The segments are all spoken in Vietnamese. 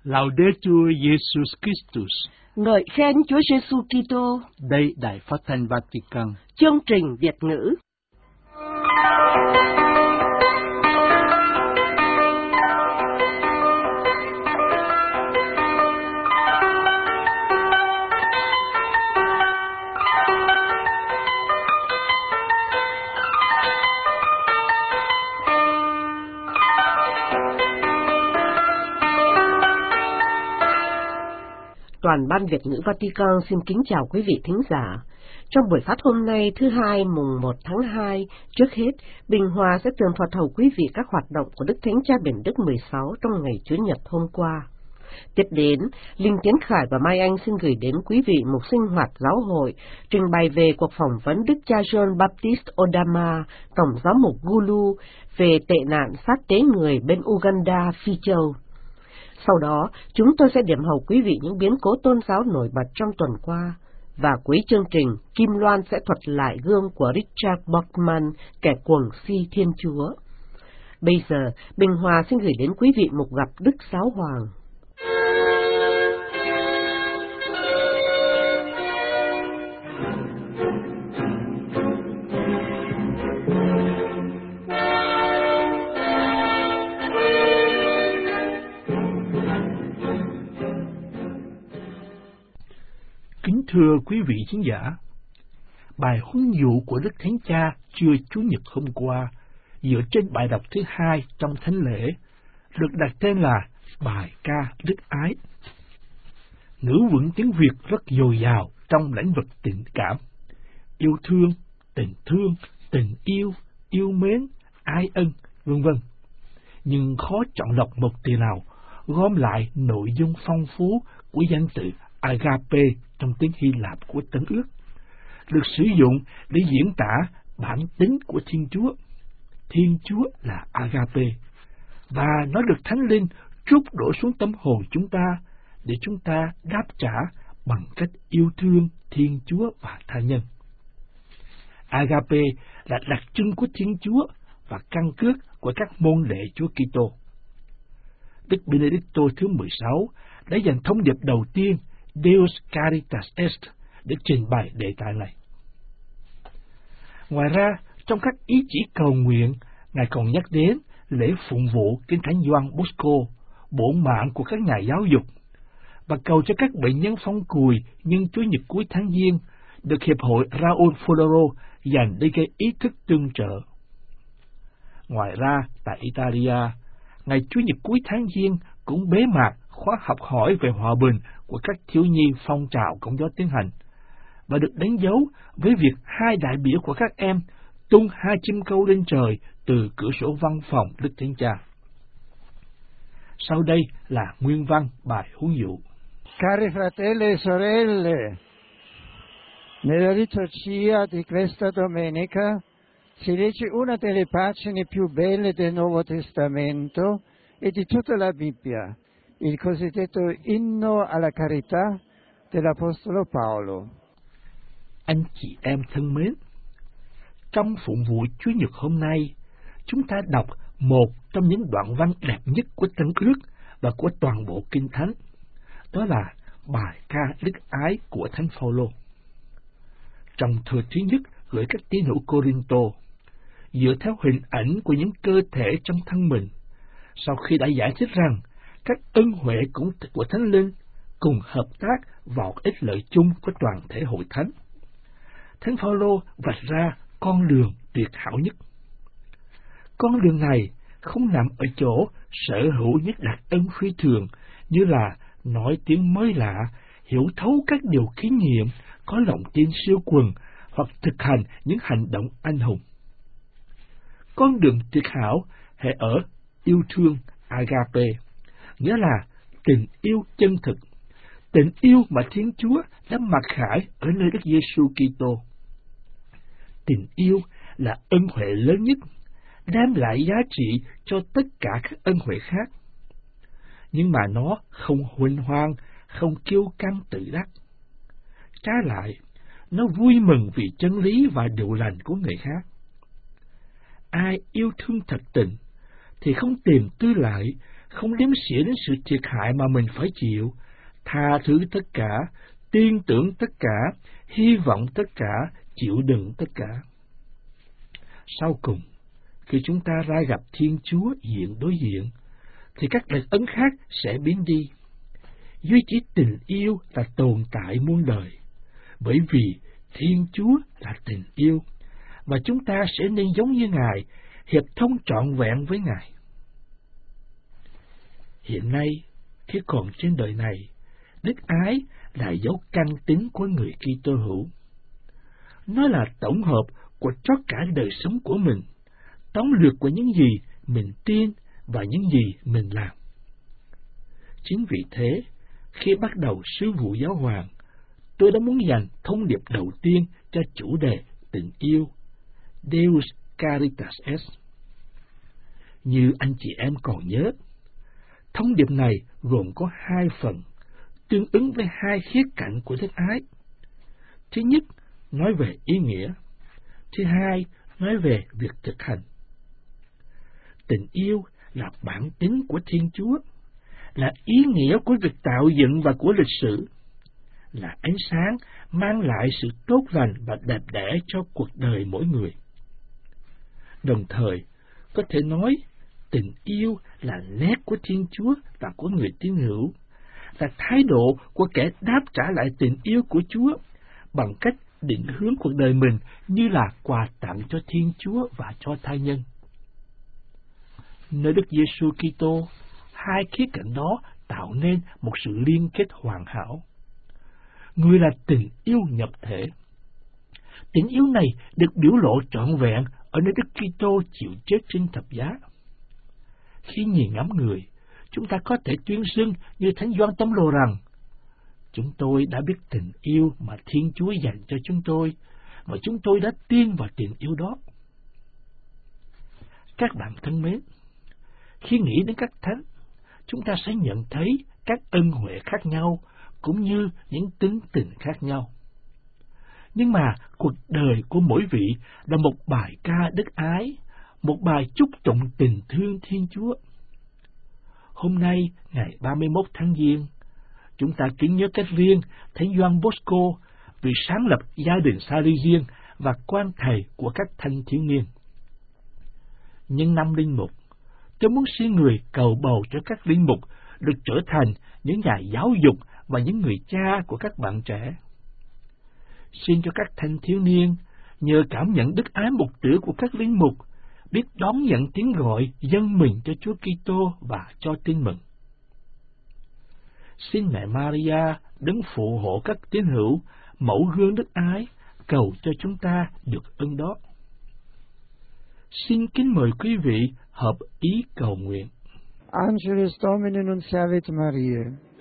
Laudetur Jesus Christus. Ngợi khen Chúa Giêsu Kitô. Đây Đài Phát thanh Vatican. Chương trình Việt ngữ. Toàn ban Việt ngữ Vatican xin kính chào quý vị thính giả. Trong buổi phát hôm nay thứ Hai mùng 1 tháng 2, trước hết, Bình Hòa sẽ tường thuật hầu quý vị các hoạt động của Đức Thánh Cha Benedict 16 trong ngày Chủ nhật hôm qua. Tiếp đến, Linh Tiến Khải và Mai Anh xin gửi đến quý vị một sinh hoạt giáo hội trình bày về cuộc phỏng vấn Đức cha John Baptist Odama, Tổng giám mục Gulu, về tệ nạn sát tế người bên Uganda, Phi Châu. Sau đó, chúng tôi sẽ điểm hầu quý vị những biến cố tôn giáo nổi bật trong tuần qua. Và cuối chương trình, Kim Loan sẽ thuật lại gương của Richard Bachman, kẻ cuồng si Thiên Chúa. Bây giờ, Bình Hòa xin gửi đến quý vị một gặp Đức Giáo Hoàng. Kính thưa quý vị khán giả, bài huấn dụ của Đức Thánh Cha trưa Chủ nhật hôm qua dựa trên bài đọc thứ hai trong thánh lễ được đặt tên là bài ca Đức Ái. Ngữ vựng tiếng Việt rất dồi dào trong lĩnh vực tình cảm, yêu thương, tình yêu, yêu mến, ái ân, vân vân. Nhưng khó chọn lọc một từ nào gom lại nội dung phong phú của danh từ Agape trong tiếng Hy Lạp của Tân Ước, được sử dụng để diễn tả bản tính của Thiên Chúa. Thiên Chúa là Agape, và nó được Thánh Linh trút đổ xuống tâm hồn chúng ta để chúng ta đáp trả bằng cách yêu thương Thiên Chúa và tha nhân. Agape là đặc trưng của Thiên Chúa và căn cước của các môn đệ Chúa Kitô. Đức Benedicto thứ 16 đã dành thông điệp đầu tiên Deus Caritas Est để trình bày đề tài này. Ngoài ra, trong các ý chỉ cầu nguyện, Ngài còn nhắc đến lễ phụng vụ Kinh Thánh Gioan Bosco, bổn mạng của các nhà giáo dục, và cầu cho các bệnh nhân phong cùi nhân Chủ nhật cuối tháng Giêng được Hiệp hội Raúl Fodoro dành để gây ý thức tương trợ. Ngoài ra, tại Italia, ngày Chủ nhật cuối tháng Giêng cũng bế mạc khóa học hỏi về hòa bình của các thiếu nhi phong trào Công giáo Tiến Hành, và được đánh dấu với việc hai đại biểu của các em tung 2 chim câu lên trời từ cửa sổ văn phòng Đức Thánh Cha. Sau đây là nguyên văn bài huấn dụ. Cari fratelli e sorelle, nella liturgia di questa domenica si legge una delle pagine più belle del Nuovo Testamento e di tutta la Bibbia, il cosiddetto inno alla carità dell'Apostolo Paolo. Anh chị em thân mến, trong phụng vụ Chúa nhật hôm nay, chúng ta đọc một trong những đoạn văn đẹp nhất của Tân Ước và của toàn bộ Kinh Thánh, đó là bài ca Đức Ái của Thánh Phaolô. Trong thư thứ nhất gửi các tín hữu Cô-rinh-tô, dựa theo hình ảnh của những cơ thể trong thân mình, sau khi đã giải thích rằng các ân huệ của Thánh Linh cùng hợp tác vào ích lợi chung của toàn thể hội thánh, Thánh Phaolô vạch ra con đường tuyệt hảo nhất. Con đường này không nằm ở chỗ sở hữu những đặc ân phi thường như là nói tiếng mới lạ, hiểu thấu các điều kinh nghiệm, có lòng tin siêu quần hoặc thực hành những hành động anh hùng. Con đường tuyệt hảo hệ ở yêu thương Agape, nghĩa là tình yêu chân thực, tình yêu mà Thiên Chúa đã mặc khải ở nơi Đức Giêsu Kitô. Tình yêu là ân huệ lớn nhất, đem lại giá trị cho tất cả các ân huệ khác. Nhưng mà nó không huênh hoang, không kiêu căng tự đắc. Trái lại, nó vui mừng vì chân lý và điều lành của người khác. Ai yêu thương thật tình thì không tìm tư lợi, không đếm xỉa đến sự thiệt hại mà mình phải chịu, tha thứ tất cả, tin tưởng tất cả, hy vọng tất cả, chịu đựng tất cả. Sau cùng, khi chúng ta ra gặp Thiên Chúa diện đối diện, thì các đặc ấn khác sẽ biến đi. Duy chỉ tình yêu là tồn tại muôn đời, bởi vì Thiên Chúa là tình yêu, và chúng ta sẽ nên giống như Ngài, hiệp thông trọn vẹn với Ngài. Hiện nay, khi còn trên đời này, đức ái là dấu căn tính của người Kitô hữu. Nó là tổng hợp của tất cả đời sống của mình, tóm lược của những gì mình tin và những gì mình làm. Chính vì thế, khi bắt đầu sứ vụ giáo hoàng, tôi đã muốn dành thông điệp đầu tiên cho chủ đề tình yêu, Deus Caritas Est. Như anh chị em còn nhớ, thông điệp này gồm có hai phần, tương ứng với hai khía cạnh của đức ái. Thứ nhất, nói về ý nghĩa. Thứ hai, nói về việc thực hành. Tình yêu là bản tính của Thiên Chúa, là ý nghĩa của việc tạo dựng và của lịch sử, là ánh sáng mang lại sự tốt lành và đẹp đẽ cho cuộc đời mỗi người. Đồng thời, có thể nói tình yêu là nét của Thiên Chúa và của người tín hữu, là thái độ của kẻ đáp trả lại tình yêu của Chúa bằng cách định hướng cuộc đời mình như là quà tặng cho Thiên Chúa và cho tha nhân. Nơi Đức Giêsu Kitô, hai khía cạnh đó tạo nên một sự liên kết hoàn hảo. Người là tình yêu nhập thể. Tình yêu này được biểu lộ trọn vẹn ở nơi Đức Kitô chịu chết trên thập giá. Khi nhìn ngắm người, chúng ta có thể tuyên xưng như Thánh Gioan Tông-lô rằng: chúng tôi đã biết tình yêu mà Thiên Chúa dành cho chúng tôi, và chúng tôi đã tin vào tình yêu đó. Các bạn thân mến, khi nghĩ đến các thánh, chúng ta sẽ nhận thấy các ân huệ khác nhau, cũng như những tính tình khác nhau. Nhưng mà cuộc đời của mỗi vị là một bài ca đức ái, một bài chúc tụng tình thương Thiên Chúa. Hôm nay, ngày 31 tháng Giêng, chúng ta kính nhớ cách riêng Thánh Gioan Bosco, vị sáng lập gia đình Salesian và quan thầy của các thanh thiếu niên. Nhân năm linh mục, tôi muốn xin người cầu bầu cho các linh mục được trở thành những nhà giáo dục và những người cha của các bạn trẻ. Xin cho các thanh thiếu niên nhờ cảm nhận đức ái mục tử của các linh mục, biết đón nhận tiếng gọi dâng mình cho Chúa Kitô và cho tin mừng. Xin mẹ Maria đấng phù hộ các tín hữu, mẫu gương đức ái, cầu cho chúng ta được ơn đó. Xin kính mời quý vị hợp ý cầu nguyện. Angelus Domini nunciavit Maria.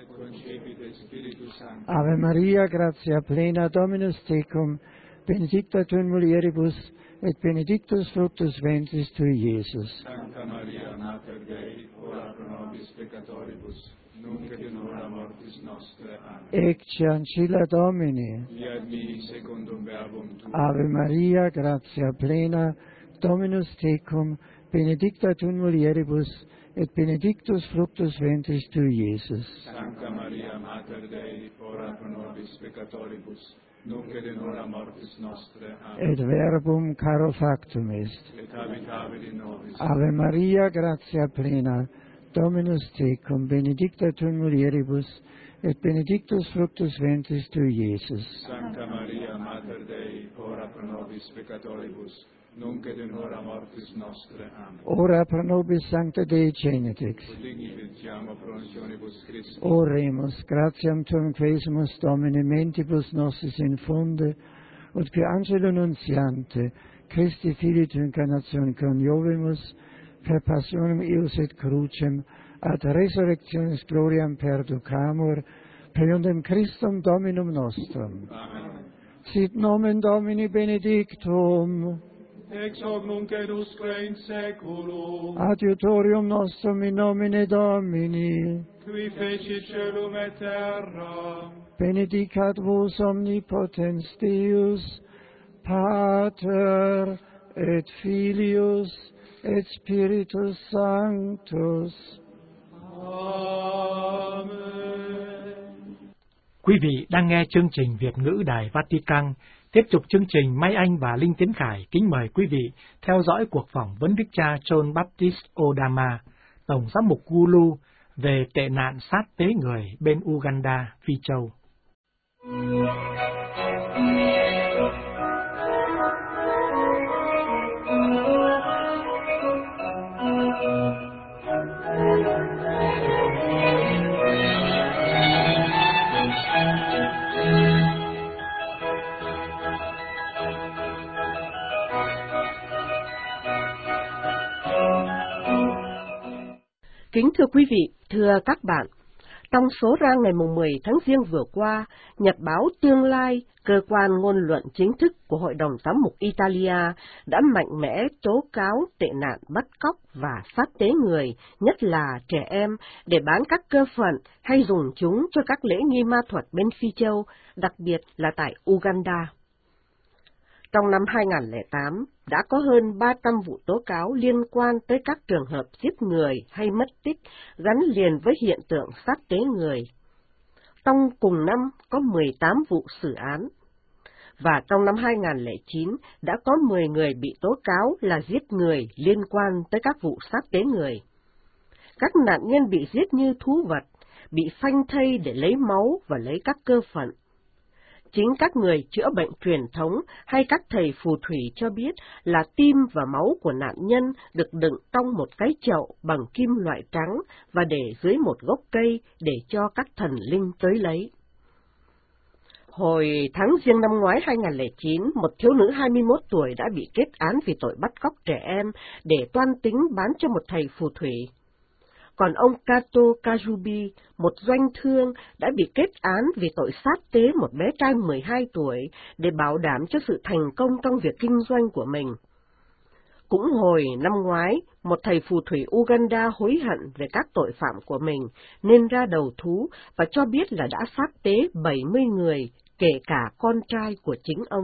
Ave Maria, gratia plena, Dominus tecum, benedicta tu in mulieribus, et benedictus fructus ventris tui, Iesus. Sancta Maria, Mater Dei, ora pro nobis peccatoribus, nunc et in hora mortis nostre. Amen. Ecce ancilla Domini. Fiat mi secundum verbum tuum. Ave Maria, gratia plena, Dominus tecum, benedicta tu in mulieribus, et benedictus fructus ventris tui, Iesus. Sancta Maria, Mater Dei, ora pro nobis peccatoribus, nunc et in hora mortis nostre. Amen. Et verbum caro factum est. Et habitavit in nobis. Ave Maria, gratia plena, Dominus tecum, benedicta tu in mulieribus, et benedictus fructus ventris tui, Iesus. Sancta Maria, Mater Dei, ora pro nobis peccatoribus, nunc et in hora mortis nostre. Amen. Ora pro nobis Sancta Dei Genetix. Digni vinciamo promissionibus Christi. Oremus, gratiam tuum quesimus Domine mentibus nostris infunde, ut qui angelo nuntiante, Christi Filii tu incarnatione coniovimus, per passionem eius et crucem, ad resurrectionis gloriam perducamur, per iundem Christum Dominum nostrum. Amen. Sit nomen Domini benedictum, Ex hoc nunc et usque in saeculum, adiutorium nostrum in nomine Domini, qui fecit celum et terra, benedicat vos omnipotens Deus, Pater et Filius et Spiritus Sanctus. Quý vị đang nghe chương trình Việt ngữ Đài Vatican. Tiếp tục chương trình, Mai Anh và Linh Tiến Khải kính mời quý vị theo dõi cuộc phỏng vấn Đức cha John Baptist Odama, Tổng giám mục Gulu, về tệ nạn sát tế người bên Uganda, Phi Châu. Kính thưa quý vị, thưa các bạn, trong số ra ngày 10 tháng Giêng vừa qua, Nhật báo Tương lai, cơ quan ngôn luận chính thức của Hội đồng Giám mục Italia, đã mạnh mẽ tố cáo tệ nạn bắt cóc và sát tế người, nhất là trẻ em, để bán các cơ phận hay dùng chúng cho các lễ nghi ma thuật bên Phi Châu, đặc biệt là tại Uganda. Trong năm 2008, đã có hơn 300 vụ tố cáo liên quan tới các trường hợp giết người hay mất tích gắn liền với hiện tượng sát tế người. Trong cùng năm có 18 vụ xử án, và trong năm 2009 đã có 10 người bị tố cáo là giết người liên quan tới các vụ sát tế người. Các nạn nhân bị giết như thú vật, bị phanh thây để lấy máu và lấy các cơ phận. Chính các người chữa bệnh truyền thống hay các thầy phù thủy cho biết là tim và máu của nạn nhân được đựng trong một cái chậu bằng kim loại trắng và để dưới một gốc cây để cho các thần linh tới lấy. Hồi tháng Giêng năm ngoái 2009, một thiếu nữ 21 tuổi đã bị kết án vì tội bắt cóc trẻ em để toan tính bán cho một thầy phù thủy. Còn ông Kato Kajubi, một doanh thương, đã bị kết án vì tội sát tế một bé trai 12 tuổi để bảo đảm cho sự thành công trong việc kinh doanh của mình. Cũng hồi năm ngoái, một thầy phù thủy Uganda hối hận về các tội phạm của mình nên ra đầu thú và cho biết là đã sát tế 70 người, kể cả con trai của chính ông.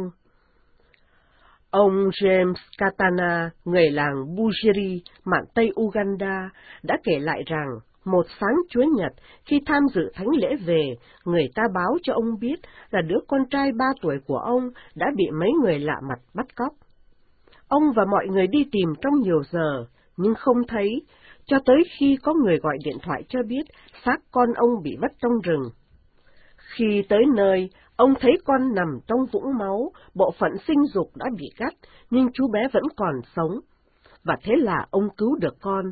Ông James Katana, người làng Bujiri, mạn Tây Uganda, đã kể lại rằng, một sáng Chúa Nhật, khi tham dự thánh lễ về, người ta báo cho ông biết là đứa con trai 3 tuổi của ông đã bị mấy người lạ mặt bắt cóc. Ông và mọi người đi tìm trong nhiều giờ, nhưng không thấy, cho tới khi có người gọi điện thoại cho biết xác con ông bị vất trong rừng. Khi tới nơi, ông thấy con nằm trong vũng máu, bộ phận sinh dục đã bị cắt, nhưng chú bé vẫn còn sống, và thế là ông cứu được con.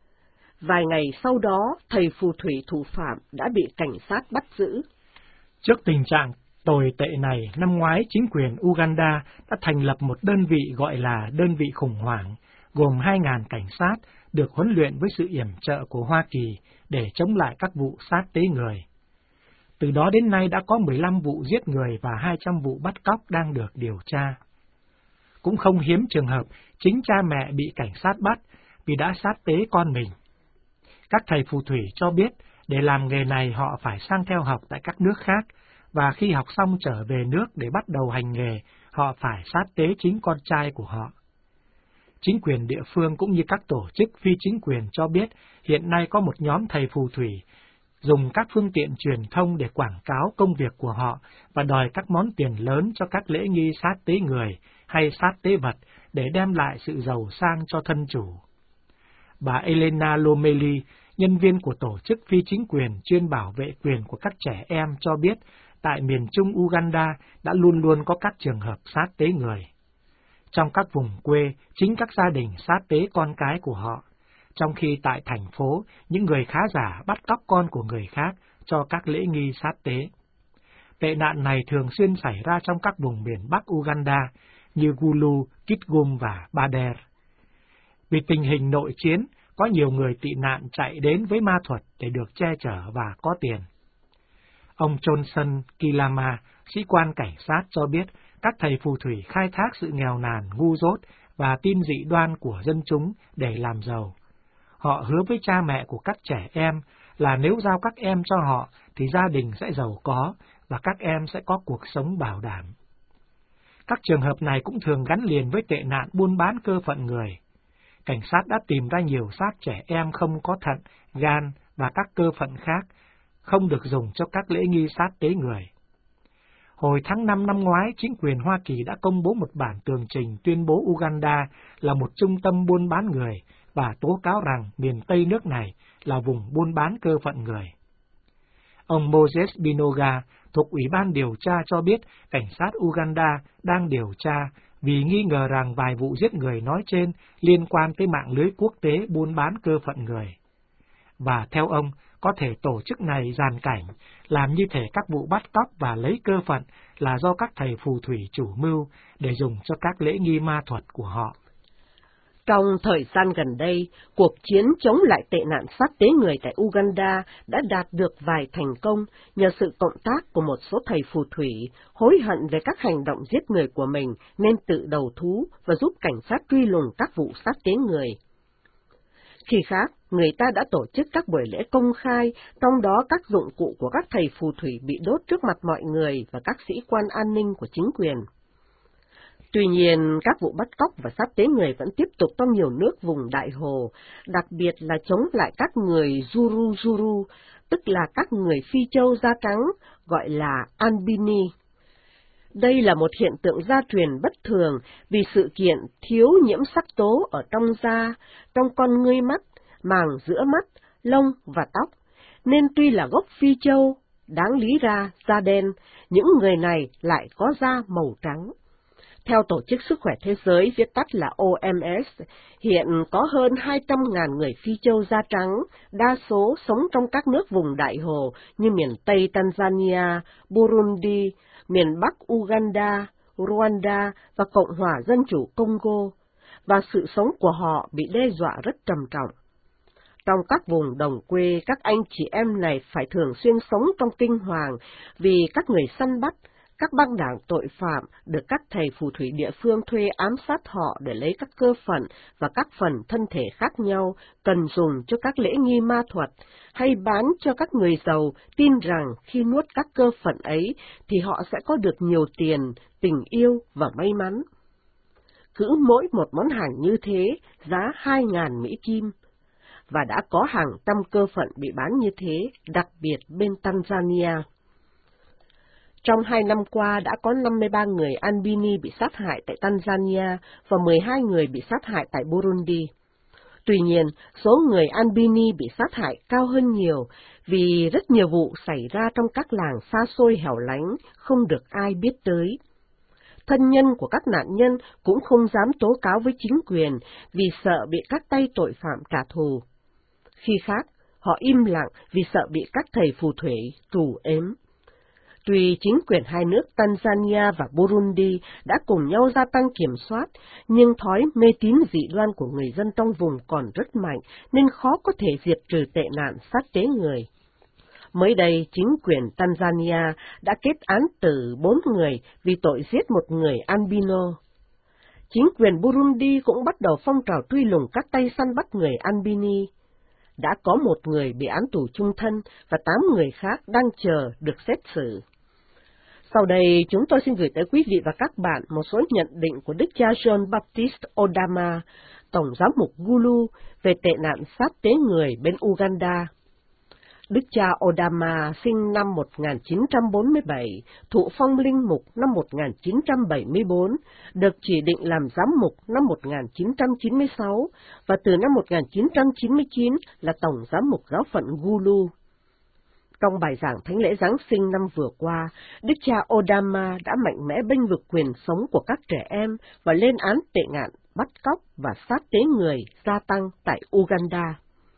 Vài ngày sau đó, thầy phù thủy thủ phạm đã bị cảnh sát bắt giữ. Trước tình trạng tồi tệ này, năm ngoái chính quyền Uganda đã thành lập một đơn vị gọi là đơn vị khủng hoảng, gồm 2.000 cảnh sát được huấn luyện với sự yểm trợ của Hoa Kỳ để chống lại các vụ sát tế người. Từ đó đến nay đã có 15 vụ giết người và 200 vụ bắt cóc đang được điều tra. Cũng không hiếm trường hợp chính cha mẹ bị cảnh sát bắt vì đã sát tế con mình. Các thầy phù thủy cho biết để làm nghề này họ phải sang theo học tại các nước khác, và khi học xong trở về nước để bắt đầu hành nghề, họ phải sát tế chính con trai của họ. Chính quyền địa phương cũng như các tổ chức phi chính quyền cho biết hiện nay có một nhóm thầy phù thủy dùng các phương tiện truyền thông để quảng cáo công việc của họ và đòi các món tiền lớn cho các lễ nghi sát tế người hay sát tế vật để đem lại sự giàu sang cho thân chủ. Bà Elena Lomeli, nhân viên của tổ chức phi chính quyền chuyên bảo vệ quyền của các trẻ em cho biết tại miền Trung Uganda đã luôn luôn có các trường hợp sát tế người. Trong các vùng quê, chính các gia đình sát tế con cái của họ, trong khi tại thành phố, những người khá giả bắt cóc con của người khác cho các lễ nghi sát tế. Tệ nạn này thường xuyên xảy ra trong các vùng miền Bắc Uganda như Gulu, Kitgum và Bader. Vì tình hình nội chiến, có nhiều người tị nạn chạy đến với ma thuật để được che chở và có tiền. Ông Johnson Kilama, sĩ quan cảnh sát cho biết các thầy phù thủy khai thác sự nghèo nàn, ngu dốt và tin dị đoan của dân chúng để làm giàu. Họ hứa với cha mẹ của các trẻ em là nếu giao các em cho họ thì gia đình sẽ giàu có và các em sẽ có cuộc sống bảo đảm. Các trường hợp này cũng thường gắn liền với tệ nạn buôn bán cơ phận người. Cảnh sát đã tìm ra nhiều xác trẻ em không có thận, gan và các cơ phận khác, không được dùng cho các lễ nghi sát tế người. Hồi tháng 5 năm ngoái, chính quyền Hoa Kỳ đã công bố một bản tường trình tuyên bố Uganda là một trung tâm buôn bán người và tố cáo rằng miền Tây nước này là vùng buôn bán cơ phận người. Ông Moses Binoga thuộc Ủy ban điều tra cho biết cảnh sát Uganda đang điều tra vì nghi ngờ rằng vài vụ giết người nói trên liên quan tới mạng lưới quốc tế buôn bán cơ phận người. Và theo ông, có thể tổ chức này giàn cảnh, làm như thể các vụ bắt cóc và lấy cơ phận là do các thầy phù thủy chủ mưu để dùng cho các lễ nghi ma thuật của họ. Trong thời gian gần đây, cuộc chiến chống lại tệ nạn sát tế người tại Uganda đã đạt được vài thành công nhờ sự cộng tác của một số thầy phù thủy hối hận về các hành động giết người của mình nên tự đầu thú và giúp cảnh sát truy lùng các vụ sát tế người. Khi khác, người ta đã tổ chức các buổi lễ công khai, trong đó các dụng cụ của các thầy phù thủy bị đốt trước mặt mọi người và các sĩ quan an ninh của chính quyền. Tuy nhiên, các vụ bắt cóc và sát tế người vẫn tiếp tục trong nhiều nước vùng Đại Hồ, đặc biệt là chống lại các người Zuru, tức là các người Phi Châu da trắng, gọi là Albini. Đây là một hiện tượng gia truyền bất thường vì sự kiện thiếu nhiễm sắc tố ở trong da, trong con ngươi mắt, màng giữa mắt, lông và tóc, nên tuy là gốc Phi Châu, đáng lý ra da đen, những người này lại có da màu trắng. Theo Tổ chức Sức khỏe Thế giới, viết tắt là OMS, hiện có hơn 200.000 người Phi Châu da trắng, đa số sống trong các nước vùng Đại Hồ như miền Tây Tanzania, Burundi, miền Bắc Uganda, Rwanda và Cộng hòa Dân chủ Congo, và sự sống của họ bị đe dọa rất trầm trọng. Trong các vùng đồng quê, các anh chị em này phải thường xuyên sống trong kinh hoàng vì các người săn bắt, các băng đảng tội phạm được các thầy phù thủy địa phương thuê ám sát họ để lấy các cơ phận và các phần thân thể khác nhau cần dùng cho các lễ nghi ma thuật, hay bán cho các người giàu tin rằng khi nuốt các cơ phận ấy thì họ sẽ có được nhiều tiền, tình yêu và may mắn. Cứ mỗi một món hàng như thế giá 2.000 Mỹ Kim, và đã có hàng trăm cơ phận bị bán như thế, đặc biệt bên Tanzania. Trong 2 năm qua đã có 53 người Albini bị sát hại tại Tanzania và 12 người bị sát hại tại Burundi. Tuy nhiên, số người Albini bị sát hại cao hơn nhiều vì rất nhiều vụ xảy ra trong các làng xa xôi hẻo lánh, không được ai biết tới. Thân nhân của các nạn nhân cũng không dám tố cáo với chính quyền vì sợ bị các tay tội phạm trả thù. Khi khác, họ im lặng vì sợ bị các thầy phù thủy trù ếm. Tuy chính quyền hai nước Tanzania và Burundi đã cùng nhau gia tăng kiểm soát, nhưng thói mê tín dị đoan của người dân trong vùng còn rất mạnh nên khó có thể diệt trừ tệ nạn sát tế người. Mới đây, chính quyền Tanzania đã kết án tử 4 người vì tội giết một người albino. Chính quyền Burundi cũng bắt đầu phong trào truy lùng các tay săn bắt người Albini. Đã có 1 người bị án tù chung thân và 8 người khác đang chờ được xét xử. Sau đây, chúng tôi xin gửi tới quý vị và các bạn một số nhận định của Đức cha John Baptist Odama, Tổng giám mục Gulu, về tệ nạn sát tế người bên Uganda. Đức cha Odama sinh năm 1947, thụ phong linh mục năm 1974, được chỉ định làm giám mục năm 1996 và từ năm 1999 là Tổng giám mục giáo phận Gulu. Trong bài giảng Thánh lễ Giáng sinh năm vừa qua, Đức cha Odama đã mạnh mẽ bênh vực quyền sống của các trẻ em và lên án tệ nạn bắt cóc và sát tế người gia tăng tại Uganda.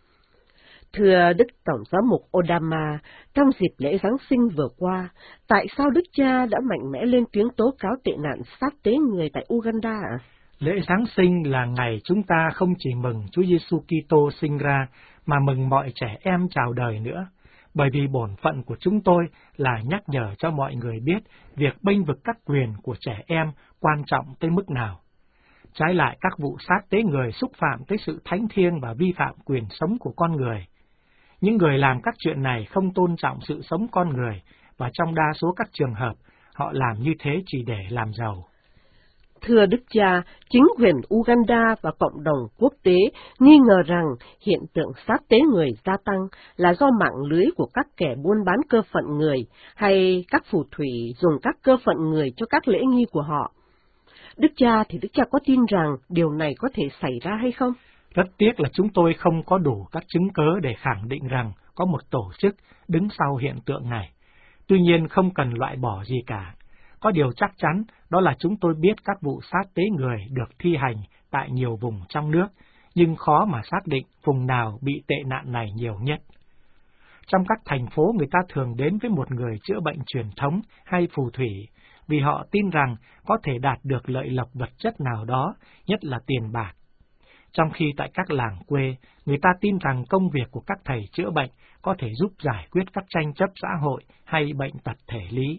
Thưa Đức Tổng giám mục Odama, trong dịp lễ Giáng sinh vừa qua, tại sao Đức cha đã mạnh mẽ lên tiếng tố cáo tệ nạn sát tế người tại Uganda ạ? Lễ Giáng sinh là ngày chúng ta không chỉ mừng Chúa Giêsu Kitô sinh ra, mà mừng mọi trẻ em chào đời nữa. Bởi vì bổn phận của chúng tôi là nhắc nhở cho mọi người biết việc bênh vực các quyền của trẻ em quan trọng tới mức nào. Trái lại, các vụ sát tế người xúc phạm tới sự thánh thiêng và vi phạm quyền sống của con người. Những người làm các chuyện này không tôn trọng sự sống con người, và trong đa số các trường hợp, họ làm như thế chỉ để làm giàu. Thưa Đức Cha, chính quyền Uganda và cộng đồng quốc tế nghi ngờ rằng hiện tượng sát tế người gia tăng là do mạng lưới của các kẻ buôn bán cơ phận người hay các phù thủy dùng các cơ phận người cho các lễ nghi của họ. Đức Cha thì Đức Cha có tin rằng điều này có thể xảy ra hay không? Rất tiếc là chúng tôi không có đủ các chứng cớ để khẳng định rằng có một tổ chức đứng sau hiện tượng này. Tuy nhiên không cần loại bỏ gì cả. Có điều chắc chắn đó là chúng tôi biết các vụ sát tế người được thi hành tại nhiều vùng trong nước, nhưng khó mà xác định vùng nào bị tệ nạn này nhiều nhất. Trong các thành phố, người ta thường đến với một người chữa bệnh truyền thống hay phù thủy, vì họ tin rằng có thể đạt được lợi lộc vật chất nào đó, nhất là tiền bạc. Trong khi tại các làng quê, người ta tin rằng công việc của các thầy chữa bệnh có thể giúp giải quyết các tranh chấp xã hội hay bệnh tật thể lý.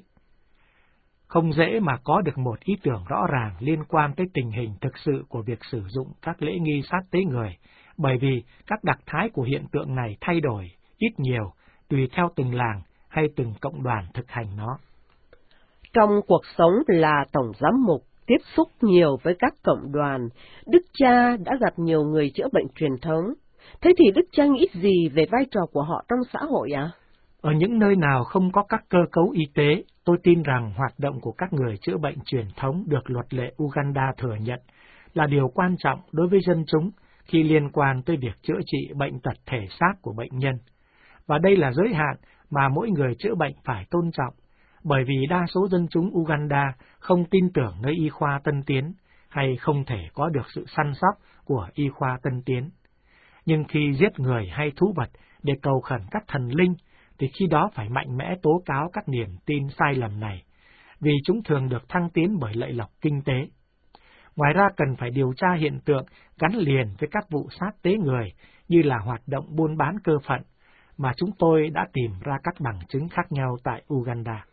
Không dễ mà có được một ý tưởng rõ ràng liên quan tới tình hình thực sự của việc sử dụng các lễ nghi sát tế người, bởi vì các đặc thái của hiện tượng này thay đổi, ít nhiều, tùy theo từng làng hay từng cộng đoàn thực hành nó. Trong cuộc sống là tổng giám mục, tiếp xúc nhiều với các cộng đoàn, Đức Cha đã gặp nhiều người chữa bệnh truyền thống. Thế thì Đức Cha nghĩ gì về vai trò của họ trong xã hội ạ? Ở những nơi nào không có các cơ cấu y tế, tôi tin rằng hoạt động của các người chữa bệnh truyền thống được luật lệ Uganda thừa nhận là điều quan trọng đối với dân chúng khi liên quan tới việc chữa trị bệnh tật thể xác của bệnh nhân. Và đây là giới hạn mà mỗi người chữa bệnh phải tôn trọng, bởi vì đa số dân chúng Uganda không tin tưởng nơi y khoa tân tiến hay không thể có được sự săn sóc của y khoa tân tiến. Nhưng khi giết người hay thú vật để cầu khẩn các thần linh, thì khi đó phải mạnh mẽ tố cáo các niềm tin sai lầm này, vì chúng thường được thăng tiến bởi lợi lộc kinh tế. Ngoài ra cần phải điều tra hiện tượng gắn liền với các vụ sát tế người như là hoạt động buôn bán cơ phận, mà chúng tôi đã tìm ra các bằng chứng khác nhau tại Uganda.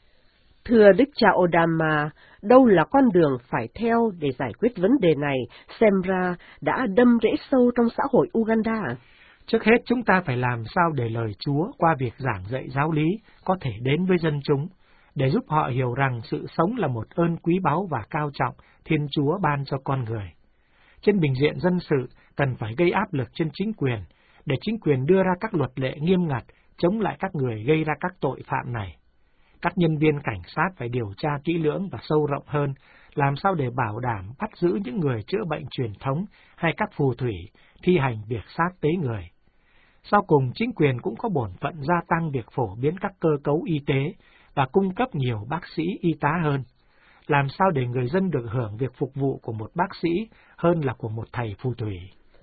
Thưa Đức Cha Odama, đâu là con đường phải theo để giải quyết vấn đề này, xem ra đã đâm rễ sâu trong xã hội Uganda? Trước hết chúng ta phải làm sao để lời Chúa qua việc giảng dạy giáo lý có thể đến với dân chúng, để giúp họ hiểu rằng sự sống là một ơn quý báu và cao trọng Thiên Chúa ban cho con người. Trên bình diện dân sự, cần phải gây áp lực trên chính quyền, để chính quyền đưa ra các luật lệ nghiêm ngặt chống lại các người gây ra các tội phạm này. Các nhân viên cảnh sát phải điều tra kỹ lưỡng và sâu rộng hơn, làm sao để bảo đảm bắt giữ những người chữa bệnh truyền thống hay các phù thủy thi hành việc sát tế người. Sau cùng, chính quyền cũng có bổn phận gia tăng việc phổ biến các cơ cấu y tế và cung cấp nhiều bác sĩ y tá hơn. Làm sao để người dân được hưởng việc phục vụ của một bác sĩ hơn là của một thầy phù thủy.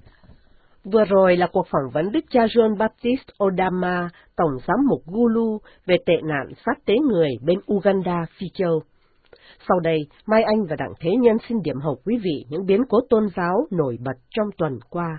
Vừa rồi là cuộc phỏng vấn Đức cha John Baptist Odama, Tổng giám mục Gulu, về tệ nạn sát tế người bên Uganda, Phi Châu. Sau đây, Mai Anh và Đặng Thế Nhân xin điểm hậu quý vị những biến cố tôn giáo nổi bật trong tuần qua.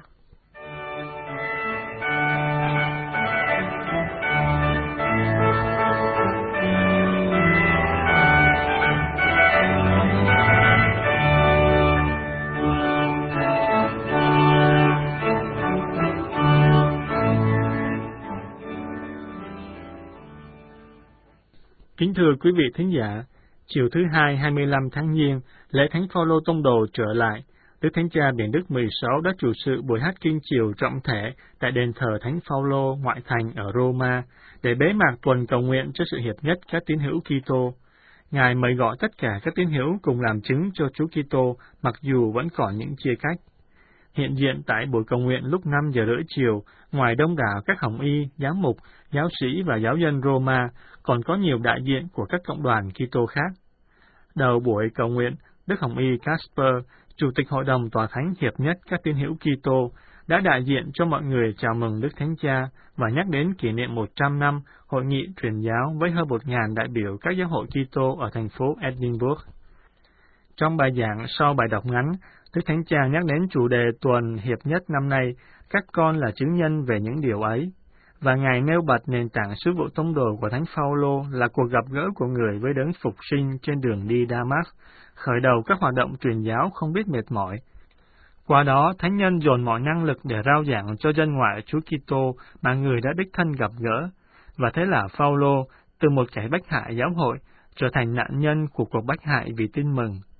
Kính thưa quý vị thính giả, chiều thứ Hai 25 tháng Giêng, lễ Thánh Phaolô Tông Đồ trở lại. Đức Thánh Cha Benedict XVI đã chủ sự buổi hát kinh chiều trọng thể tại đền thờ Thánh Phaolô ngoại thành ở Roma để bế mạc tuần cầu nguyện cho sự hiệp nhất các tín hữu Kitô. Ngài mời gọi tất cả các tín hữu cùng làm chứng cho Chúa Kitô, mặc dù vẫn còn những chia cách. Hiện diện tại buổi cầu nguyện lúc 5 giờ rưỡi chiều, ngoài đông đảo các hồng y, giám mục, giáo sĩ và giáo dân Roma, còn có nhiều đại diện của các cộng đoàn Kitô khác. Đầu buổi cầu nguyện, Đức Hồng y Casper, Chủ tịch Hội đồng Tòa Thánh Hiệp nhất các tín hữu Kitô, đã đại diện cho mọi người chào mừng Đức Thánh Cha và nhắc đến kỷ niệm 100 năm Hội nghị truyền giáo với hơn 1.000 đại biểu các giáo hội Kitô ở thành phố Edinburgh. Trong bài giảng sau bài đọc ngắn, Đức Thánh Cha nhắc đến chủ đề tuần hiệp nhất năm nay, các con là chứng nhân về những điều ấy, và Ngài nêu bật nền tảng sứ vụ tông đồ của Thánh Phaolô là cuộc gặp gỡ của người với đấng phục sinh trên đường đi Damas, khởi đầu các hoạt động truyền giáo không biết mệt mỏi. Qua đó, Thánh nhân dồn mọi năng lực để rao giảng cho dân ngoại Chúa Kitô mà người đã đích thân gặp gỡ, và thế là Phaolô, từ một kẻ bách hại giáo hội, trở thành nạn nhân của cuộc bách hại vì tin mừng.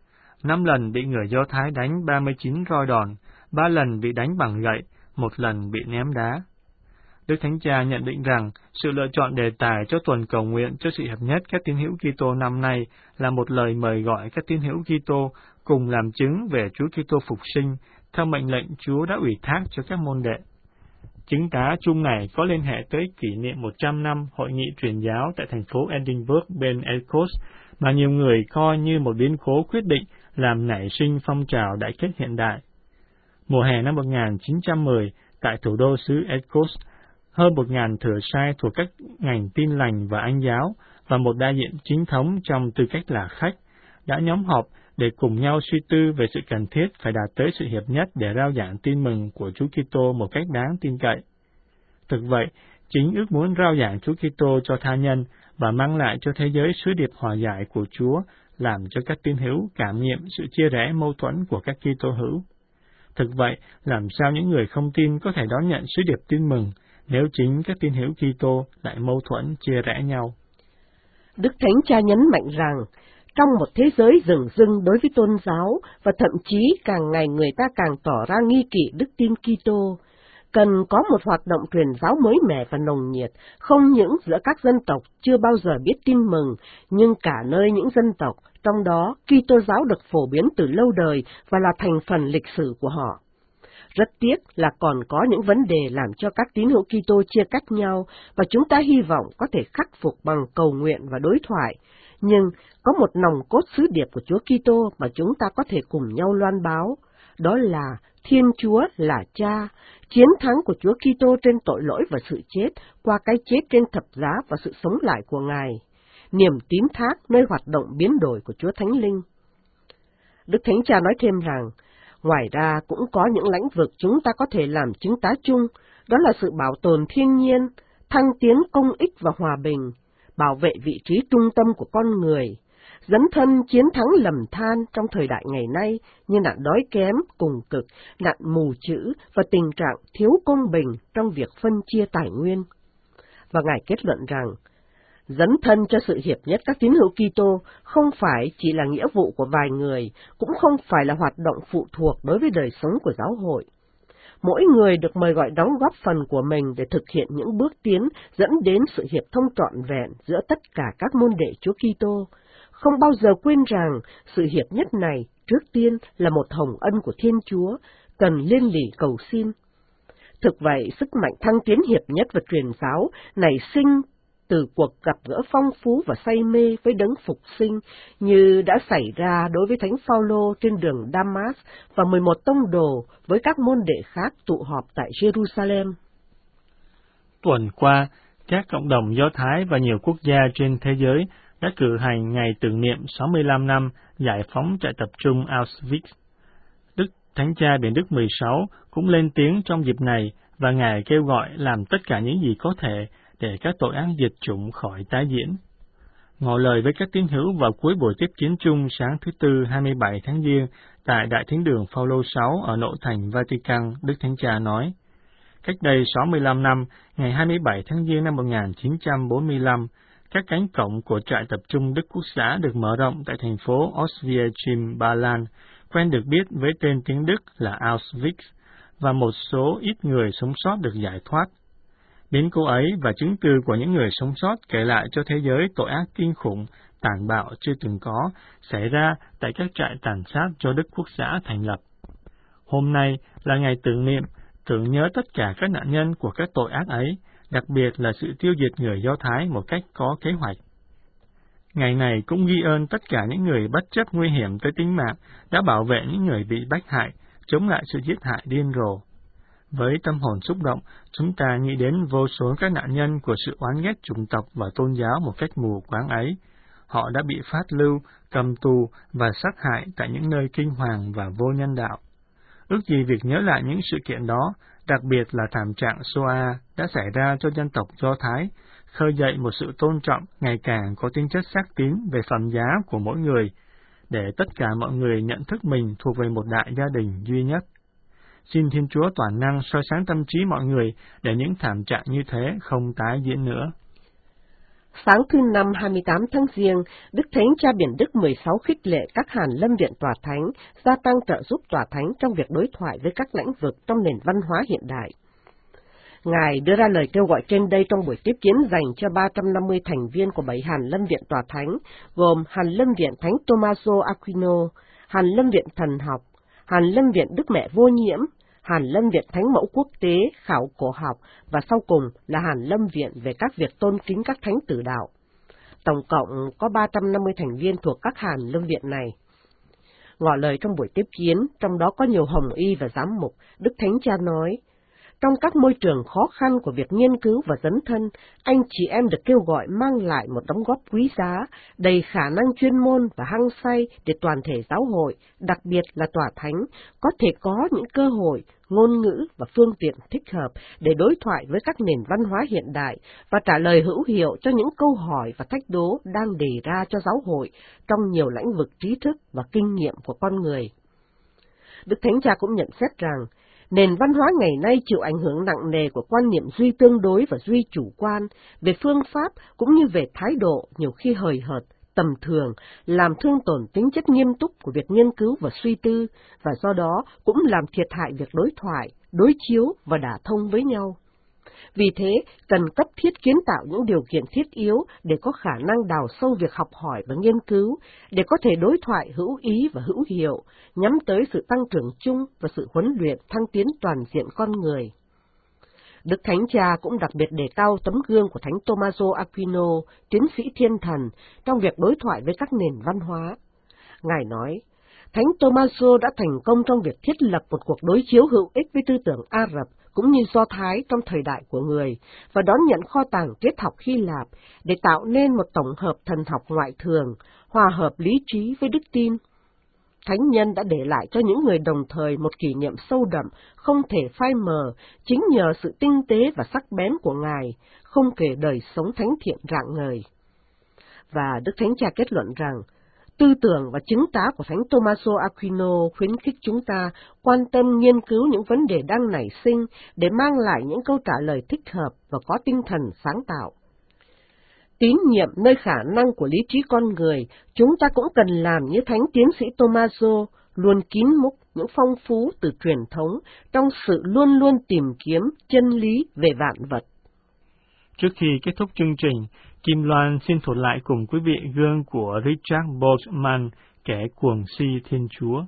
5 lần bị người Do Thái đánh 39 roi đòn, 3 lần bị đánh bằng gậy, 1 lần bị ném đá. Đức Thánh Cha nhận định rằng sự lựa chọn đề tài cho tuần cầu nguyện cho sự hợp nhất các tín hữu Kitô năm nay là một lời mời gọi các tín hữu Kitô cùng làm chứng về Chúa Kitô phục sinh theo mệnh lệnh Chúa đã ủy thác cho các môn đệ. Chứng tá chung này có liên hệ tới kỷ niệm 100 năm Hội nghị truyền giáo tại thành phố Edinburgh bên Eccles mà nhiều người coi như một biến cố quyết định làm nảy sinh phong trào đại kết hiện đại. Mùa hè năm 1910, tại thủ đô xứ Eccles, hơn 1.000 thừa sai thuộc các ngành Tin lành và Anh giáo và một đại diện chính thống trong tư cách là khách đã nhóm họp để cùng nhau suy tư về sự cần thiết phải đạt tới sự hiệp nhất để rao giảng tin mừng của Chúa Kitô một cách đáng tin cậy. Thực vậy, chính ước muốn rao giảng Chúa Kitô cho tha nhân và mang lại cho thế giới sứ điệp hòa giải của Chúa làm cho các tín hữu cảm nghiệm sự chia rẽ mâu thuẫn của các Kitô hữu. Thực vậy, làm sao những người không tin có thể đón nhận sứ điệp tin mừng nếu chính các tín hữu Kitô lại mâu thuẫn chia rẽ nhau? Đức Thánh Cha nhấn mạnh rằng, trong một thế giới rừng rưng đối với tôn giáo, và thậm chí càng ngày người ta càng tỏ ra nghi kỵ đức tin Kitô, cần có một hoạt động truyền giáo mới mẻ và nồng nhiệt, không những giữa các dân tộc chưa bao giờ biết tin mừng, nhưng cả nơi những dân tộc, trong đó Kitô giáo được phổ biến từ lâu đời và là thành phần lịch sử của họ. Rất tiếc là còn có những vấn đề làm cho các tín hữu Kitô chia cắt nhau, và chúng ta hy vọng có thể khắc phục bằng cầu nguyện và đối thoại. Nhưng có một nòng cốt sứ điệp của Chúa Kitô mà chúng ta có thể cùng nhau loan báo, đó là Thiên Chúa là Cha, chiến thắng của Chúa Kitô trên tội lỗi và sự chết qua cái chết trên thập giá và sự sống lại của Ngài, niềm tín thác nơi hoạt động biến đổi của Chúa Thánh Linh. Đức Thánh Cha nói thêm rằng, ngoài ra cũng có những lĩnh vực chúng ta có thể làm chứng tá chung, đó là sự bảo tồn thiên nhiên, thăng tiến công ích và hòa bình, bảo vệ vị trí trung tâm của con người, dấn thân chiến thắng lầm than trong thời đại ngày nay như nạn đói kém, cùng cực, nạn mù chữ và tình trạng thiếu công bình trong việc phân chia tài nguyên. Và Ngài kết luận rằng, dấn thân cho sự hiệp nhất các tín hữu Kitô không phải chỉ là nghĩa vụ của vài người, cũng không phải là hoạt động phụ thuộc đối với đời sống của giáo hội. Mỗi người được mời gọi đóng góp phần của mình để thực hiện những bước tiến dẫn đến sự hiệp thông trọn vẹn giữa tất cả các môn đệ Chúa Kitô, không bao giờ quên rằng sự hiệp nhất này trước tiên là một hồng ân của Thiên Chúa, cần liên lỉ cầu xin. Thực vậy, sức mạnh thăng tiến hiệp nhất và truyền giáo nảy sinh từ cuộc gặp gỡ phong phú và say mê với đấng phục sinh như đã xảy ra đối với Thánh Phaolô trên đường Damas và 11 tông đồ với các môn đệ khác tụ họp tại Jerusalem. Tuần qua, các cộng đồng Do Thái và nhiều quốc gia trên thế giới đã cử hành ngày tưởng niệm 65 năm giải phóng trại tập trung Auschwitz. Đức Thánh Cha Benedict XVI cũng lên tiếng trong dịp này và Ngài kêu gọi làm tất cả những gì có thể để các tội ác diệt chủng khỏi tái diễn. Ngỏ lời với các tín hữu vào cuối buổi tiếp kiến chung sáng thứ Tư 27 tháng Giêng tại Đại Thánh đường Phaolô 6 ở nội thành Vatican, Đức Thánh Cha nói, cách đây 65 năm, ngày 27 tháng Giêng năm 1945, các cánh cổng của trại tập trung Đức Quốc xã được mở rộng tại thành phố Auschwitz, Ba Lan, quen được biết với tên tiếng Đức là Auschwitz, và một số ít người sống sót được giải thoát. Biến cố ấy và chứng từ của những người sống sót kể lại cho thế giới tội ác kinh khủng, tàn bạo chưa từng có xảy ra tại các trại tàn sát do Đức Quốc xã thành lập. Hôm nay là ngày tưởng niệm, tưởng nhớ tất cả các nạn nhân của các tội ác ấy, đặc biệt là sự tiêu diệt người Do Thái một cách có kế hoạch. Ngày này cũng ghi ơn tất cả những người bất chấp nguy hiểm tới tính mạng đã bảo vệ những người bị bách hại, chống lại sự giết hại điên rồ. Với tâm hồn xúc động, chúng ta nghĩ đến vô số các nạn nhân của sự oán ghét chủng tộc và tôn giáo một cách mù quáng ấy. Họ đã bị phát lưu, cầm tù và sát hại tại những nơi kinh hoàng và vô nhân đạo. Ước gì việc nhớ lại những sự kiện đó, đặc biệt là thảm trạng Shoah đã xảy ra cho dân tộc Do Thái, khơi dậy một sự tôn trọng ngày càng có tính chất xác tín về phẩm giá của mỗi người, để tất cả mọi người nhận thức mình thuộc về một đại gia đình duy nhất. Xin Thiên Chúa toàn năng soi sáng tâm trí mọi người để những thảm trạng như thế không tái diễn nữa. Sáng thứ Năm 28 tháng Giêng, Đức Thánh Cha Biển Đức 16 khích lệ các Hàn Lâm Viện Tòa Thánh gia tăng trợ giúp Tòa Thánh trong việc đối thoại với các lĩnh vực trong nền văn hóa hiện đại. Ngài đưa ra lời kêu gọi trên đây trong buổi tiếp kiến dành cho 350 thành viên của 7 Hàn Lâm Viện Tòa Thánh, gồm Hàn Lâm Viện Thánh Tommaso Aquino, Hàn Lâm Viện Thần học, Hàn Lâm Viện Đức Mẹ Vô Nhiễm, Hàn Lâm Viện Thánh Mẫu Quốc tế, Khảo Cổ học và sau cùng là Hàn Lâm Viện về các việc tôn kính các thánh tử đạo. Tổng cộng có 350 thành viên thuộc các Hàn Lâm Viện này. Ngỏ lời trong buổi tiếp kiến, trong đó có nhiều hồng y và giám mục, Đức Thánh Cha nói, trong các môi trường khó khăn của việc nghiên cứu và dấn thân, anh chị em được kêu gọi mang lại một đóng góp quý giá, đầy khả năng chuyên môn và hăng say để toàn thể giáo hội, đặc biệt là Tòa Thánh, có thể có những cơ hội, ngôn ngữ và phương tiện thích hợp để đối thoại với các nền văn hóa hiện đại và trả lời hữu hiệu cho những câu hỏi và thách đố đang đề ra cho giáo hội trong nhiều lĩnh vực trí thức và kinh nghiệm của con người. Đức Thánh Cha cũng nhận xét rằng, nền văn hóa ngày nay chịu ảnh hưởng nặng nề của quan niệm duy tương đối và duy chủ quan, về phương pháp cũng như về thái độ nhiều khi hời hợt, tầm thường, làm thương tổn tính chất nghiêm túc của việc nghiên cứu và suy tư, và do đó cũng làm thiệt hại việc đối thoại, đối chiếu và đả thông với nhau. Vì thế, cần cấp thiết kiến tạo những điều kiện thiết yếu để có khả năng đào sâu việc học hỏi và nghiên cứu, để có thể đối thoại hữu ý và hữu hiệu, nhắm tới sự tăng trưởng chung và sự huấn luyện thăng tiến toàn diện con người. Đức Thánh Cha cũng đặc biệt đề cao tấm gương của Thánh Tommaso Aquino, tiến sĩ thiên thần, trong việc đối thoại với các nền văn hóa. Ngài nói, Thánh Tommaso đã thành công trong việc thiết lập một cuộc đối chiếu hữu ích với tư tưởng Ả Rập cũng như Do Thái trong thời đại của người, và đón nhận kho tàng triết học Hy Lạp để tạo nên một tổng hợp thần học ngoại thường, hòa hợp lý trí với đức tin. Thánh nhân đã để lại cho những người đồng thời một kỷ niệm sâu đậm, không thể phai mờ, chính nhờ sự tinh tế và sắc bén của Ngài, không kể đời sống thánh thiện rạng ngời. Và Đức Thánh Cha kết luận rằng, tư tưởng và chứng tá của Thánh Tommaso Aquino khuyến khích chúng ta quan tâm nghiên cứu những vấn đề đang nảy sinh để mang lại những câu trả lời thích hợp và có tinh thần sáng tạo. Tín nhiệm nơi khả năng của lý trí con người, chúng ta cũng cần làm như Thánh Tiến sĩ Tommaso, luôn kín múc những phong phú từ truyền thống trong sự luôn luôn tìm kiếm chân lý về vạn vật. Trước khi kết thúc chương trình, Kim Loan xin thuật lại cùng quý vị gương của Richard Boltzmann, kẻ cuồng si Thiên Chúa.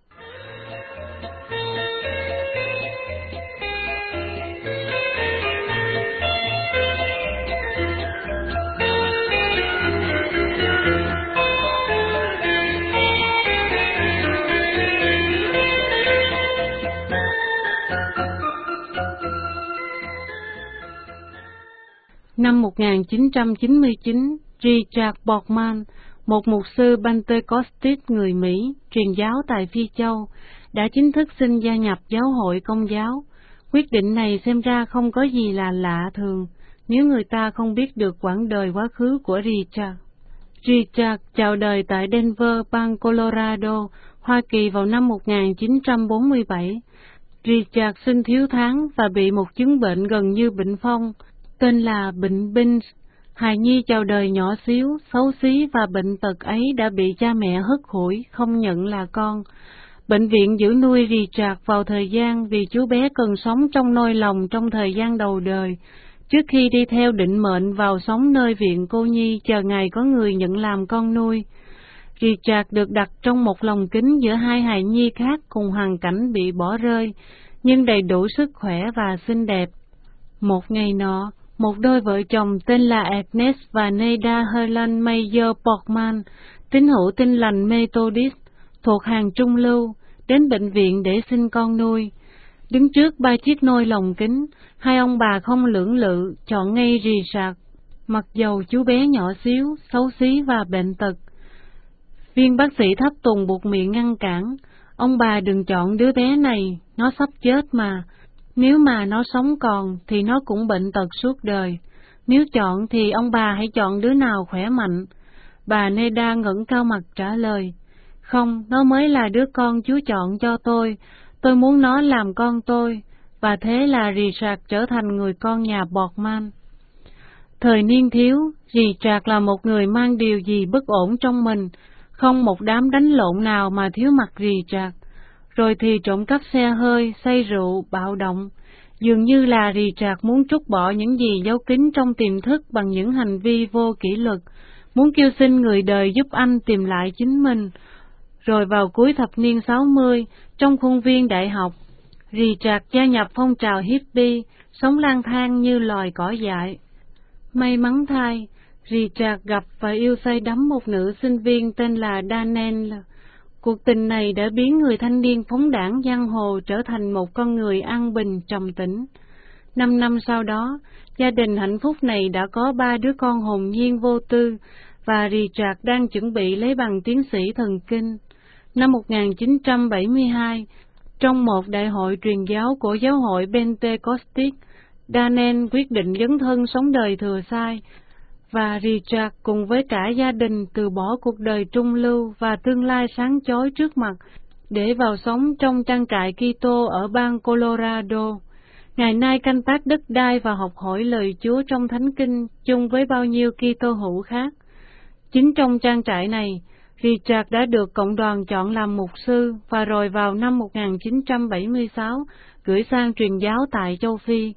Năm 1999, Richard Boltzmann, một mục sư Pentecostit người Mỹ, truyền giáo tại Phi Châu, đã chính thức xin gia nhập giáo hội Công giáo. Quyết định này xem ra không có gì là lạ thường nếu người ta không biết được quãng đời quá khứ của Richard. Richard chào đời tại Denver, bang Colorado, Hoa Kỳ vào năm 1947. Richard sinh thiếu tháng và bị một chứng bệnh gần như bệnh phong, tên là bệnh Binns. Hài nhi chào đời nhỏ xíu, xấu xí và bệnh tật ấy đã bị cha mẹ hất hủi, không nhận là con. Bệnh viện giữ nuôi Richard vào thời gian vì chú bé cần sống trong nôi lòng trong thời gian đầu đời, trước khi đi theo định mệnh vào sống nơi viện cô nhi chờ ngày có người nhận làm con nuôi. Richard được đặt trong một lồng kính giữa hai hài nhi khác cùng hoàn cảnh bị bỏ rơi, nhưng đầy đủ sức khỏe và xinh đẹp. Một ngày nọ, một đôi vợ chồng tên là Agnes và Neda Helen Mayer Boltzmann, tín hữu Tin lành Methodist thuộc hàng trung lưu, đến bệnh viện để sinh con nuôi. Đứng trước ba chiếc nôi lồng kính, hai ông bà không lưỡng lự chọn ngay Richard, mặc dầu chú bé nhỏ xíu, xấu xí và bệnh tật. Viên bác sĩ thấp tùng buộc miệng ngăn cản, ông bà đừng chọn đứa bé này, nó sắp chết mà. Nếu mà nó sống còn thì nó cũng bệnh tật suốt đời. Nếu chọn thì ông bà hãy chọn đứa nào khỏe mạnh. Bà Neda ngẩng cao mặt trả lời, không, nó mới là đứa con Chúa chọn cho tôi muốn nó làm con tôi. Và thế là Richard trở thành người con nhà Boltzmann. Thời niên thiếu, Richard là một người mang điều gì bất ổn trong mình, không một đám đánh lộn nào mà thiếu mặt Richard. Rồi thì trộm cắp xe hơi, say rượu, bạo động. Dường như là Richard muốn trút bỏ những gì giấu kín trong tiềm thức bằng những hành vi vô kỷ luật, muốn kêu xin người đời giúp anh tìm lại chính mình. Rồi vào cuối thập niên 60, trong khuôn viên đại học, Richard gia nhập phong trào hippie, sống lang thang như loài cỏ dại. May mắn thay, Richard gặp và yêu say đắm một nữ sinh viên tên là Danielle. Cuộc tình này đã biến người thanh niên phóng đãng giang hồ trở thành một con người an bình trầm tĩnh. 5 năm sau đó, gia đình hạnh phúc này đã có 3 đứa con hồn nhiên vô tư, và Richard đang chuẩn bị lấy bằng tiến sĩ thần kinh. Năm 1972, trong một đại hội truyền giáo của giáo hội Pentecostic, Daniel quyết định dấn thân sống đời thừa sai, và Richard cùng với cả gia đình từ bỏ cuộc đời trung lưu và tương lai sáng chói trước mặt để vào sống trong trang trại Kitô ở bang Colorado. Ngày nay canh tác đất đai và học hỏi lời Chúa trong Thánh Kinh chung với bao nhiêu Kitô hữu khác. Chính trong trang trại này, Richard đã được cộng đoàn chọn làm mục sư và rồi vào năm 1976 gửi sang truyền giáo tại châu Phi.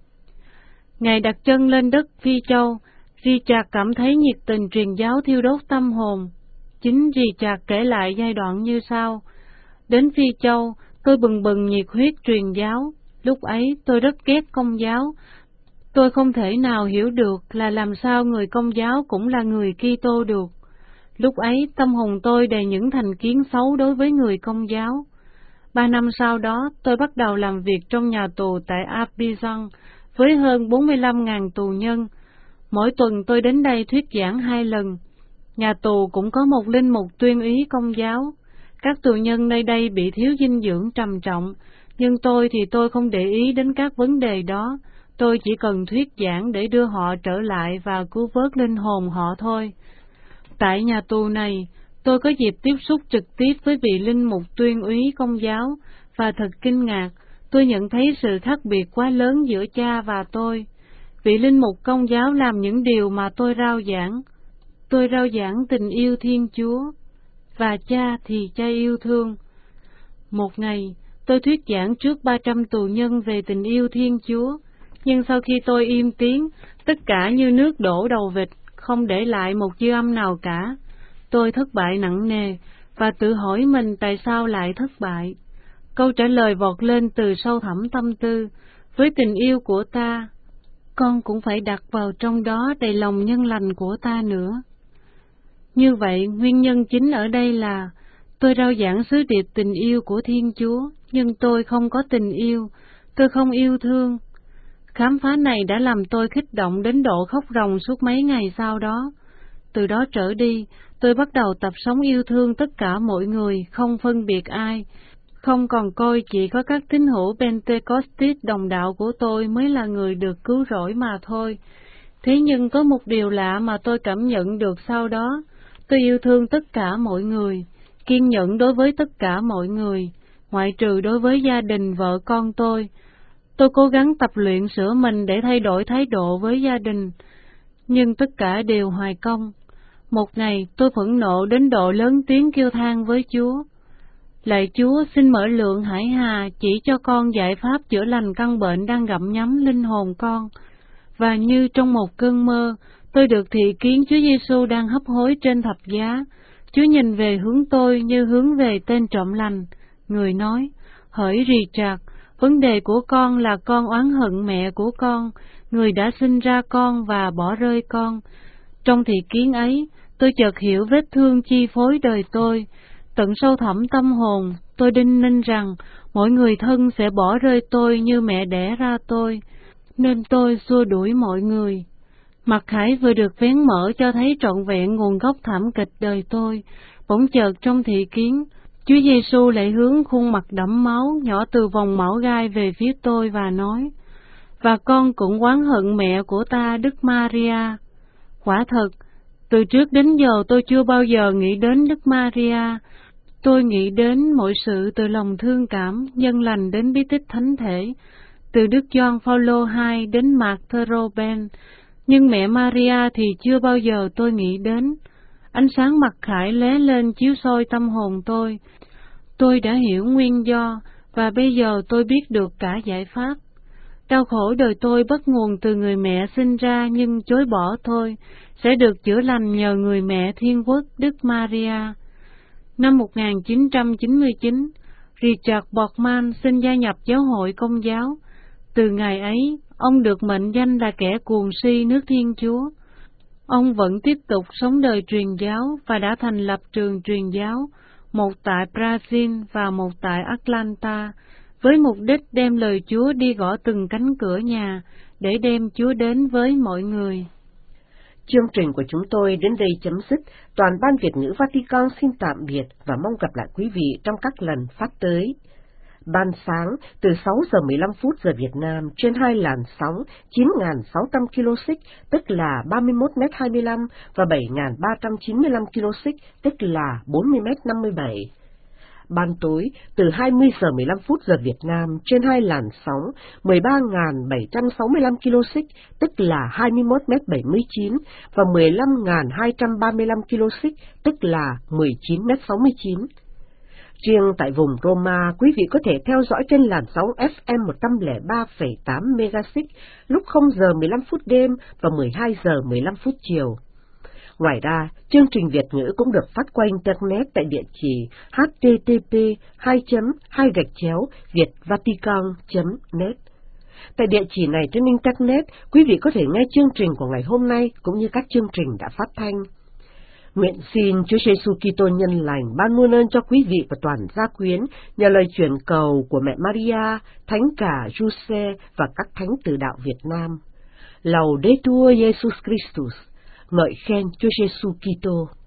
Ngày đặt chân lên đất Phi Châu, Richard cảm thấy nhiệt tình truyền giáo thiêu đốt tâm hồn. Chính Richard kể lại giai đoạn như sau: Đến Phi Châu, tôi bừng bừng nhiệt huyết truyền giáo. Lúc ấy tôi rất ghét Công giáo. Tôi không thể nào hiểu được là làm sao người Công giáo cũng là người Kitô được. Lúc ấy tâm hồn tôi đầy những thành kiến xấu đối với người Công giáo. 3 năm sau đó, tôi bắt đầu làm việc trong nhà tù tại Abidjan với hơn 45.000 tù nhân. Mỗi tuần tôi đến đây thuyết giảng 2 lần. Nhà tù cũng có một linh mục tuyên úy Công giáo. Các tù nhân nơi đây bị thiếu dinh dưỡng trầm trọng, nhưng tôi không để ý đến các vấn đề đó. Tôi chỉ cần thuyết giảng để đưa họ trở lại và cứu vớt linh hồn họ thôi. Tại nhà tù này, tôi có dịp tiếp xúc trực tiếp với vị linh mục tuyên úy Công giáo, và thật kinh ngạc, tôi nhận thấy sự khác biệt quá lớn giữa cha và tôi. Vị linh mục Công giáo làm những điều mà tôi rao giảng. Tôi rao giảng tình yêu Thiên Chúa, và cha thì cha yêu thương. Một ngày, tôi thuyết giảng trước 300 tù nhân về tình yêu Thiên Chúa, nhưng sau khi tôi im tiếng, tất cả như nước đổ đầu vịt, không để lại một dư âm nào cả. Tôi thất bại nặng nề, và tự hỏi mình tại sao lại thất bại. Câu trả lời vọt lên từ sâu thẳm tâm tư: với tình yêu của ta, con cũng phải đặt vào trong đó đầy lòng nhân lành của ta nữa. Như vậy, nguyên nhân chính ở đây là tôi rao giảng sứ điệp tình yêu của Thiên Chúa, nhưng tôi không có tình yêu, tôi không yêu thương. Khám phá này đã làm tôi kích động đến độ khóc ròng suốt mấy ngày sau đó. Từ đó trở đi, tôi bắt đầu tập sống yêu thương tất cả mọi người, không phân biệt ai, không còn coi chỉ có các tín hữu Pentecostit đồng đạo của tôi mới là người được cứu rỗi mà thôi. Thế nhưng có một điều lạ mà tôi cảm nhận được sau đó: tôi yêu thương tất cả mọi người, kiên nhẫn đối với tất cả mọi người, ngoại trừ đối với gia đình vợ con tôi. Tôi cố gắng tập luyện sửa mình để thay đổi thái độ với gia đình, nhưng tất cả đều hoài công. Một ngày, tôi phẫn nộ đến độ lớn tiếng kêu than với Chúa: Lạy Chúa, xin mở lượng hải hà chỉ cho con giải pháp chữa lành căn bệnh đang gặm nhấm linh hồn con. Và như trong một cơn mơ, tôi được thị kiến Chúa Giêsu đang hấp hối trên thập giá. Chúa nhìn về hướng tôi như hướng về tên trộm lành. Người nói: Hỡi Richard, vấn đề của con là con oán hận mẹ của con, người đã sinh ra con và bỏ rơi con. Trong thị kiến ấy, tôi chợt hiểu vết thương chi phối đời tôi. Tận sâu thẳm tâm hồn, tôi đinh ninh rằng mỗi người thân sẽ bỏ rơi tôi như mẹ đẻ ra tôi, nên tôi xua đuổi mọi người. Mặt Khải vừa được vén mở cho thấy trọn vẹn nguồn gốc thảm kịch đời tôi. Bỗng chợt trong thị kiến, Chúa Giêsu lại hướng khuôn mặt đẫm máu nhỏ từ vòng mão gai về phía tôi và nói: Và con cũng oán hận mẹ của ta, Đức Maria. Quả thật, từ trước đến giờ tôi chưa bao giờ nghĩ đến Đức Maria. Tôi nghĩ đến mọi sự từ lòng thương cảm, nhân lành đến bí tích thánh thể, từ Đức Gioan Phaolô II đến Mạc Thơ-rô-ben, Nhưng mẹ Maria thì chưa bao giờ tôi nghĩ đến. Ánh sáng mặc khải lóe lên chiếu soi tâm hồn tôi. Tôi đã hiểu nguyên do, và bây giờ tôi biết được cả giải pháp. Đau khổ đời tôi bắt nguồn từ người mẹ sinh ra nhưng chối bỏ tôi, sẽ được chữa lành nhờ người mẹ thiên quốc Đức Maria. Năm 1999, Richard Borkman xin gia nhập giáo hội Công giáo. Từ ngày ấy, ông được mệnh danh là kẻ cuồng si nước Thiên Chúa. Ông vẫn tiếp tục sống đời truyền giáo và đã thành lập trường truyền giáo, một tại Brazil và một tại Atlanta, với mục đích đem lời Chúa đi gõ từng cánh cửa nhà để đem Chúa đến với mọi người. Chương trình của chúng tôi đến đây chấm dứt. Toàn ban Việt ngữ Vatican xin tạm biệt và mong gặp lại quý vị trong các lần phát tới. Ban sáng từ 6 giờ 15 phút giờ Việt Nam trên 2 làn sóng 9.600 kHz tức là 31m25 và 7.395 kHz tức là 40m57. Ban tối từ 20 giờ 15 phút giờ Việt Nam trên 2 làn sóng 13.765 kHz tức là 21m79 và 15.235 kHz tức là 19m69. Riêng tại vùng Roma, quý vị có thể theo dõi trên làn sóng FM 103,8 MHz lúc 0 giờ 15 phút đêm và 12 giờ 15 phút chiều. Ngoài ra, chương trình Việt ngữ cũng được phát qua Internet tại địa chỉ http://vietvatican.net. Tại địa chỉ này trên Internet, quý vị có thể nghe chương trình của ngày hôm nay cũng như các chương trình đã phát thanh. Nguyện xin Chúa Giêsu Kitô nhân lành ban muôn ơn cho quý vị và toàn gia quyến nhờ lời chuyển cầu của mẹ Maria, Thánh cả Giuse và các thánh tử đạo Việt Nam. Laudetur Jesus Christus, ngợi khen Chúa Giêsu Kitô.